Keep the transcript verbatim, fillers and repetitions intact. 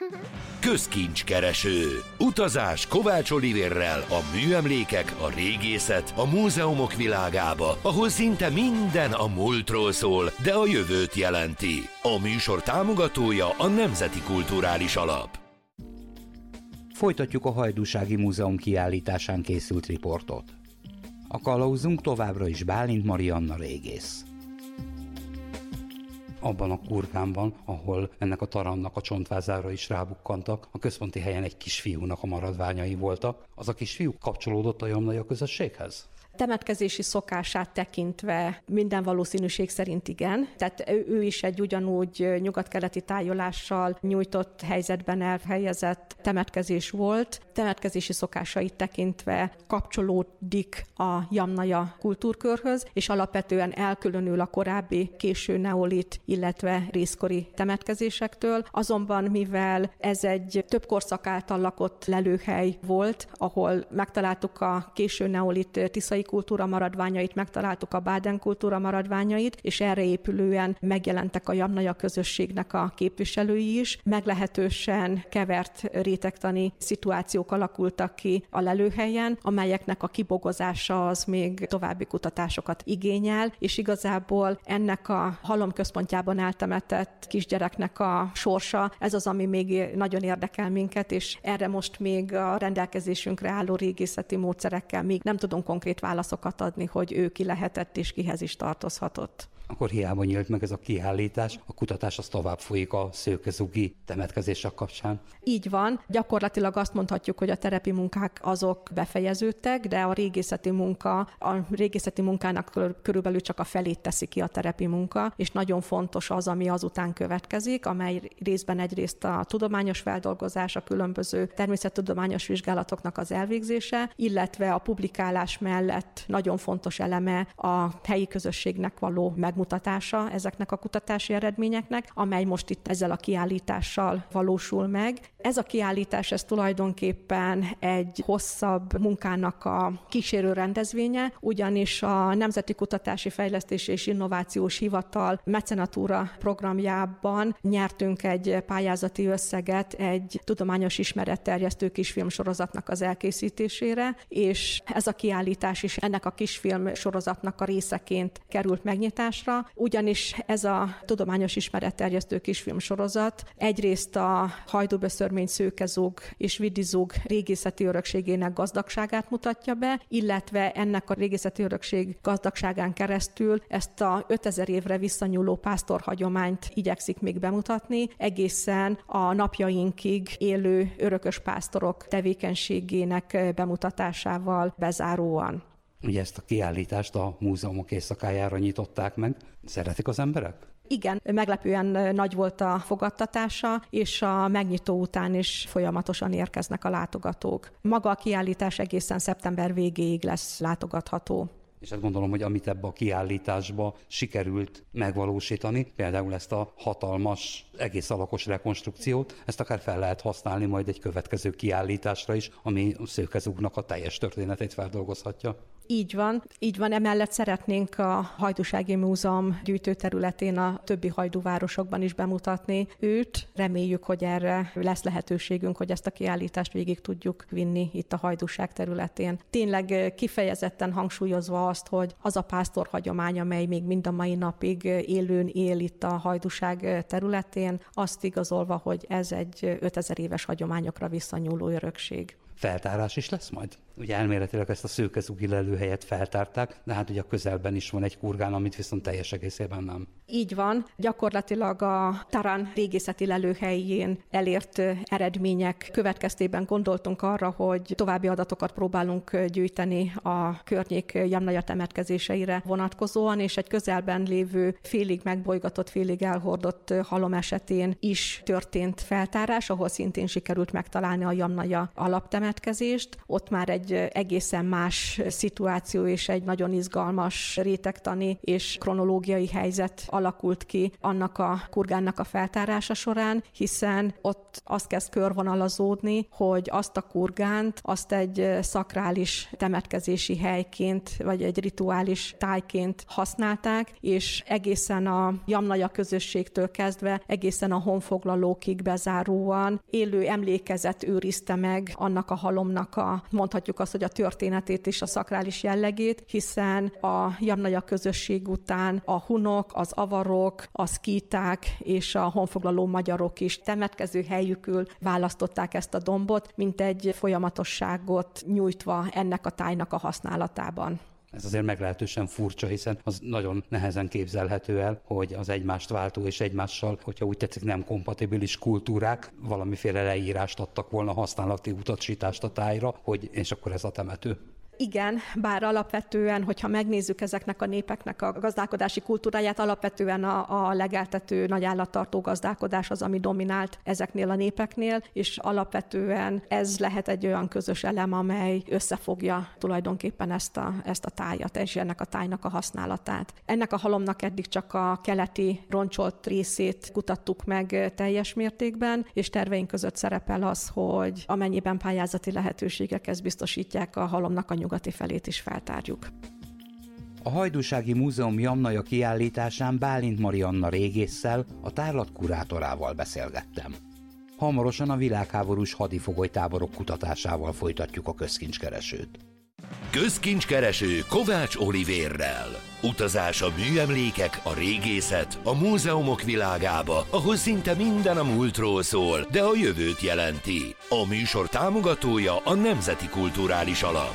Közkincskereső. Utazás Kovács Olivérrel a műemlékek, a régészet, a múzeumok világába, ahol szinte minden a múltról szól, de a jövőt jelenti. A műsor támogatója a Nemzeti Kulturális Alap. Folytatjuk a Hajdúsági Múzeum kiállításán készült riportot. A kalauzunk továbbra is Bálint Marianna régész. Abban a kurgánban, ahol ennek a tarannak a csontvázára is rábukkantak, a központi helyen egy kisfiúnak a maradványai voltak. Az a kisfiú kapcsolódott a Jamnaja közösséghez? Temetkezési szokását tekintve minden valószínűség szerint igen. Tehát ő is egy ugyanúgy nyugat-keleti tájolással nyújtott helyzetben elhelyezett temetkezés volt. Temetkezési szokásait tekintve kapcsolódik a Jamnaja kultúrkörhöz, és alapvetően elkülönül a korábbi késő neolit, illetve rézkori temetkezésektől. Azonban mivel ez egy több korszak által lakott lelőhely volt, ahol megtaláltuk a késő neolit tiszai kultúra maradványait, megtaláltuk a Báden kultúra maradványait, és erre épülően megjelentek a Jamnaja közösségnek a képviselői is. Meglehetősen kevert rétegtani szituációk alakultak ki a lelőhelyen, amelyeknek a kibogozása az még további kutatásokat igényel, és igazából ennek a halomközpontjában eltemetett kisgyereknek a sorsa, ez az, ami még nagyon érdekel minket, és erre most még a rendelkezésünkre álló régészeti módszerekkel még nem tudunk konkrét válaszokat adni, hogy ő ki lehetett és kihez is tartozhatott. Akkor hiába nyílt meg ez a kiállítás, a kutatás az tovább folyik a szőkezugi temetkezések kapcsán. Így van. Gyakorlatilag azt mondhatjuk, hogy a terepi munkák azok befejeződtek, de a régészeti munka, a régészeti munkának körülbelül csak a felét teszi ki a terepi munka, és nagyon fontos az, ami azután következik, amely részben egyrészt a tudományos feldolgozás, a különböző természettudományos vizsgálatoknak az elvégzése, illetve a publikálás mellett nagyon fontos eleme a helyi közösségnek való megmutatása mutatása ezeknek a kutatási eredményeknek, amely most itt ezzel a kiállítással valósul meg. Ez a kiállítás, ez tulajdonképpen egy hosszabb munkának a kísérő rendezvénye, ugyanis a Nemzeti Kutatási Fejlesztési és Innovációs Hivatal mecenatúra programjában nyertünk egy pályázati összeget egy tudományos ismeretterjesztő kisfilmsorozatnak az elkészítésére, és ez a kiállítás is ennek a kisfilmsorozatnak a részeként került megnyitásra, ugyanis ez a tudományos ismeretterjesztő kisfilmsorozat egyrészt a hajdúböszörmény, szőkezug és vidizug régészeti örökségének gazdagságát mutatja be, illetve ennek a régészeti örökség gazdagságán keresztül ezt a ötezer évre visszanyúló pásztorhagyományt igyekszik még bemutatni, egészen a napjainkig élő örökös pásztorok tevékenységének bemutatásával bezáróan. Ugye ezt a kiállítást a múzeumok éjszakájára nyitották meg. Szeretik az emberek? Igen, meglepően nagy volt a fogadtatása, és a megnyitó után is folyamatosan érkeznek a látogatók. Maga a kiállítás egészen szeptember végéig lesz látogatható. És azt gondolom, hogy amit ebbe a kiállításba sikerült megvalósítani, például ezt a hatalmas, egész alakos rekonstrukciót, ezt akár fel lehet használni majd egy következő kiállításra is, ami a szőkezugnak a teljes történetét feldolgozhatja. Így van, így van. Emellett szeretnénk a Hajdúsági Múzeum gyűjtőterületén a többi hajdúvárosokban is bemutatni őt. Reméljük, hogy erre lesz lehetőségünk, hogy ezt a kiállítást végig tudjuk vinni itt a Hajdúság területén. Tényleg kifejezetten hangsúlyozva azt, hogy az a pásztorhagyomány, amely még mind a mai napig élőn él itt a Hajdúság területén, azt igazolva, hogy ez egy ötezer éves hagyományokra visszanyúló örökség. Feltárás is lesz majd? Ugye elméletileg ezt a szőkezugi lelőhelyet feltárták, de hát ugye a közelben is van egy kurgán, amit viszont teljes egészében nem. Így van. Gyakorlatilag a Taran régészeti lelőhelyén elért eredmények következtében gondoltunk arra, hogy további adatokat próbálunk gyűjteni a környék Jamnaja temetkezéseire vonatkozóan, és egy közelben lévő félig megbolygatott, félig elhordott halom esetén is történt feltárás, ahol szintén sikerült megtalálni a Jamnaja alaptemetkezést. Ott már egy egészen más szituáció szituáció és egy nagyon izgalmas rétegtani és kronológiai helyzet alakult ki annak a kurgánnak a feltárása során, hiszen ott azt kezd körvonalazódni, hogy azt a kurgánt, azt egy szakrális temetkezési helyként, vagy egy rituális tájként használták, és egészen a Jamnaja közösségtől kezdve, egészen a honfoglalókig bezáróan élő emlékezet őrizte meg annak a halomnak a, mondhatjuk azt, hogy a történetét és a szakrális jellegét, hiszen a Jamnaja közösség után a hunok, az avarok, a szkíták és a honfoglaló magyarok is temetkező helyükül választották ezt a dombot, mint egy folyamatosságot nyújtva ennek a tájnak a használatában. Ez azért meglehetősen furcsa, hiszen az nagyon nehezen képzelhető el, hogy az egymást váltó és egymással, hogyha úgy tetszik, nem kompatibilis kultúrák valamiféle leírást adtak volna, használati utasítást a tájra, hogy és akkor ez a temető. Igen, bár alapvetően, hogyha megnézzük ezeknek a népeknek a gazdálkodási kultúráját, alapvetően a, a legeltető nagyállattartó gazdálkodás az, ami dominált ezeknél a népeknél, és alapvetően ez lehet egy olyan közös elem, amely összefogja tulajdonképpen ezt a, ezt a tájat, és ennek a tájnak a használatát. Ennek a halomnak eddig csak a keleti roncsolt részét kutattuk meg teljes mértékben, és terveink között szerepel az, hogy amennyiben pályázati lehetőségek ezt biztosítják, a halomnak a nyugati felét is feltárjuk. A Hajdúsági Múzeum Jamnaja kiállításán Bálint Marianna régésszel, a tárlat kurátorával beszélgettem. Hamarosan a világháborús hadifogolytáborok kutatásával folytatjuk a közkincskeresőt. Közkincskereső Kovács Olivérrel. Utazás a műemlékek, a régészet, a múzeumok világába, ahol szinte minden a múltról szól, de a jövőt jelenti. A műsor támogatója a Nemzeti Kulturális Alap.